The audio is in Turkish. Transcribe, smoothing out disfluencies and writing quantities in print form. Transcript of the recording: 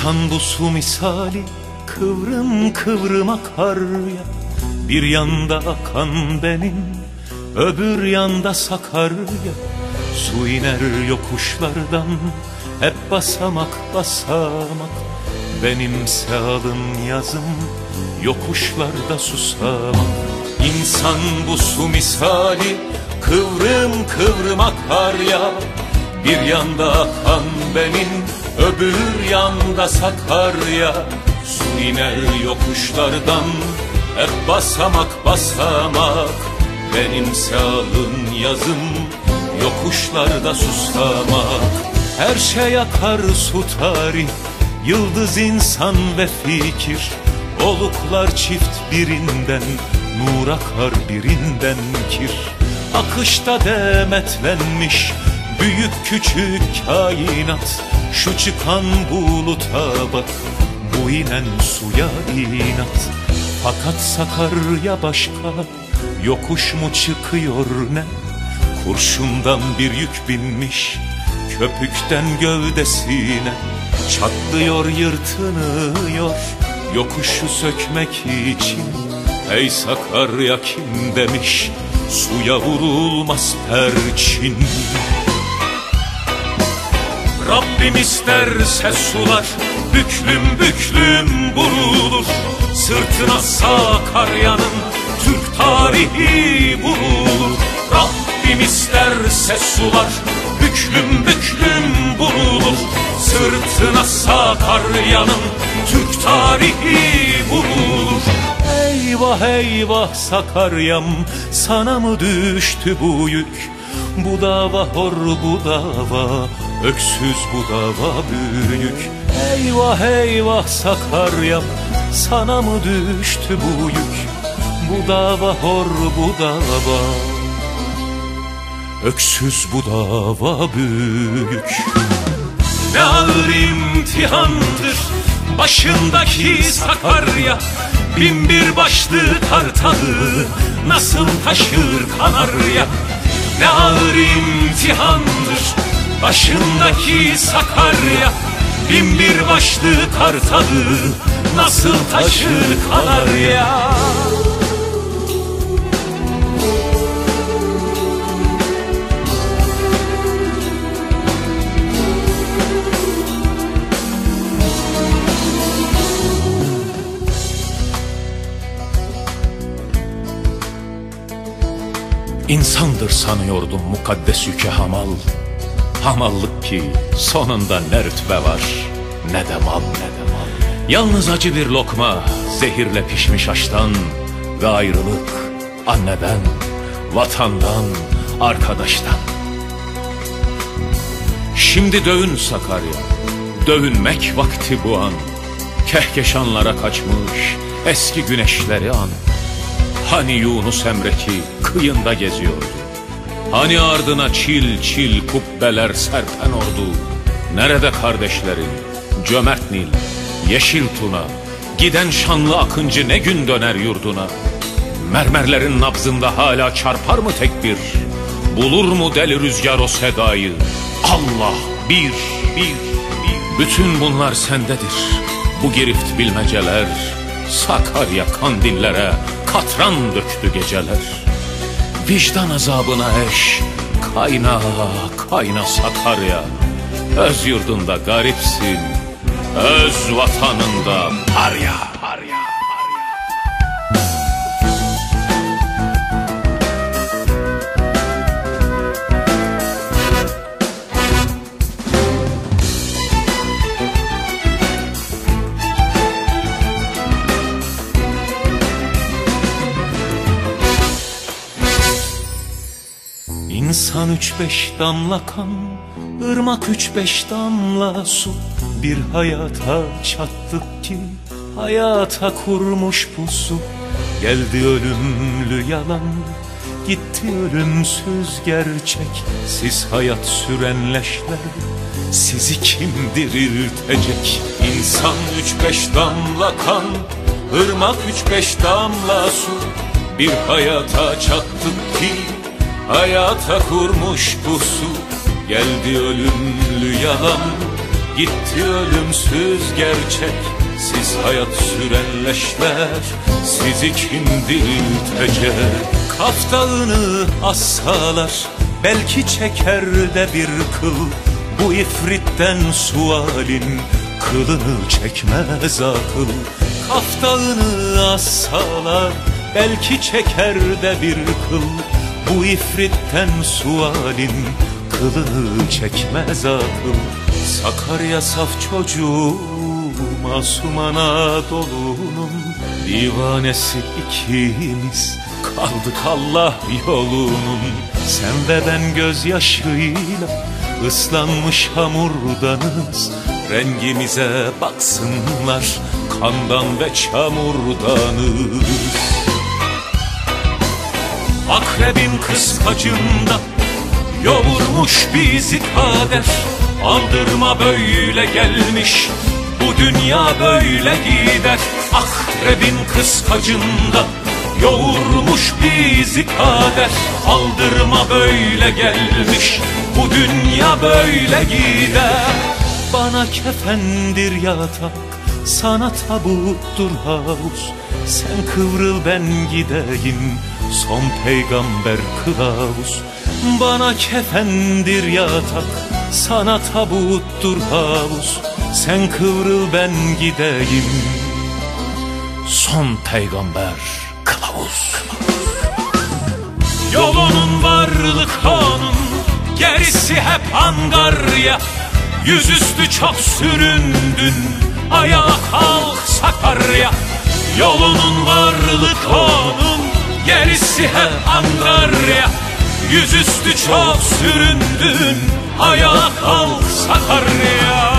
İnsan bu su misali kıvrım kıvrım akar ya. Bir yanda akan benim, öbür yanda Sakarya. Su iner yokuşlardan, hep basamak basamak. Benimse alın yazım, yokuşlarda susamak. İnsan bu su misali kıvrım kıvrım akar ya. Bir yanda akan benim, öbür yanda Sakarya. Su iner yokuşlardan, hep basamak basamak. Benimse alın yazım, yokuşlarda susamak. Her şey akar su tarih, yıldız insan ve fikir. Oluklar çift birinden, nur akar birinden kir. Akışta demetlenmiş büyük küçük kainat. Şu çıkan buluta bak, bu inen suya inat. Fakat Sakarya başka, yokuş mu çıkıyor ne? Kurşundan bir yük binmiş, köpükten gövdesine. Çatlıyor yırtınıyor, yokuşu sökmek için. Ey Sakarya kim demiş, suya vurulmaz perçin. Rabbim isterse sular büklüm büklüm vurulur. Sırtına Sakarya'nın Türk tarihi vurulur. Rabbim isterse sular büklüm büklüm vurulur. Sırtına Sakarya'nın Türk tarihi vurulur. Eyvah eyvah Sakarya'm, sana mı düştü bu yük? Bu dava hor bu dava, öksüz bu dava büyük. Eyvah eyvah Sakarya'm, sana mı düştü bu yük? Bu dava hor bu dava, öksüz bu dava büyük. Ne ağır imtihandır başındaki Sakarya. Binbir başlı Kartalı nasıl taşır Kanarya? Ne ağır imtihandır başındaki Sakarya. Binbir başlı Kartalı nasıl taşır Kanarya? İnsandır sanıyordum mukaddes yükü hamal. Hamallık ki sonunda ne rütbe var, ne de mal, ne de mal. Yalnız acı bir lokma zehirle pişmiş aştan. Ve ayrılık anneden, vatandan, arkadaştan. Şimdi dövün Sakarya, dövünmek vakti bu an. Kehkeşanlara kaçmış eski güneşleri an. Hani Yunus Emre ki kıyında geziyordu? Hani ardına çil çil kubbeler serpen ordu? Nerede kardeşlerin? Cömert Nil, yeşil Tuna. Giden şanlı akıncı ne gün döner yurduna? Mermerlerin nabzında hala çarpar mı tekbir? Bulur mu deli rüzgar o sedayı? Allah bir. Bütün bunlar sendedir, bu girift bilmeceler. Sakarya kandillere katran döktü geceler. Vicdan azabına eş, kayna kayna Sakarya. Öz yurdunda garipsin, öz vatanında arya. İnsan 3-5 damla kan, ırmak 3-5 damla su. Bir hayata çattık ki hayata kurmuş pusu. Geldi ölümlü yalan, gitti ölümsüz gerçek. Siz hayat süren leşler, sizi kim diriltecek? İnsan 3-5 damla kan, ırmak 3-5 damla su. Bir hayata çattık ki hayata kurmuş pusu. Geldi ölümlü yalan, Gitti ölümsüz gerçek, siz hayat süren leşler, sizi kim diriltecek? Kaftağını assalar, belki çeker de bir kıl. Bu ifritten sualin kılını çekmez akıl. Kaftağını assalar, belki çeker de bir kıl. Bu ifritten sualin kılını çekmez akıl. Sakarya saf çocuğu, masum Anadolu'nun divanesi ikimiz kaldık Allah yolunun. Sen ve ben gözyaşıyla ıslanmış hamurdanız. Rengimize baksınlar, kandan ve çamurdanız. Akrebin kıskacında yoğurmuş bizi kader. Aldırma böyle gelmiş, bu dünya böyle gider. Akrebin kıskacında yoğurmuş bizi kader. Aldırma böyle gelmiş, bu dünya böyle gider. Bana kefendir yatak, sana tabuttur havuz. Sen kıvrıl ben gideyim, son peygamber kılavuz. Bana kefendir yatak, sana tabuttur havuz. Sen kıvrıl ben gideyim, son peygamber kılavuz. Yolunun varlık onun, gerisi hep angarya. Yüzüstü çok süründün, ayağa kalk Sakarya. Yolunun varlık onun, gerisi hep angarya. Yüzüstü çok süründün, ayağa kalk Sakarya.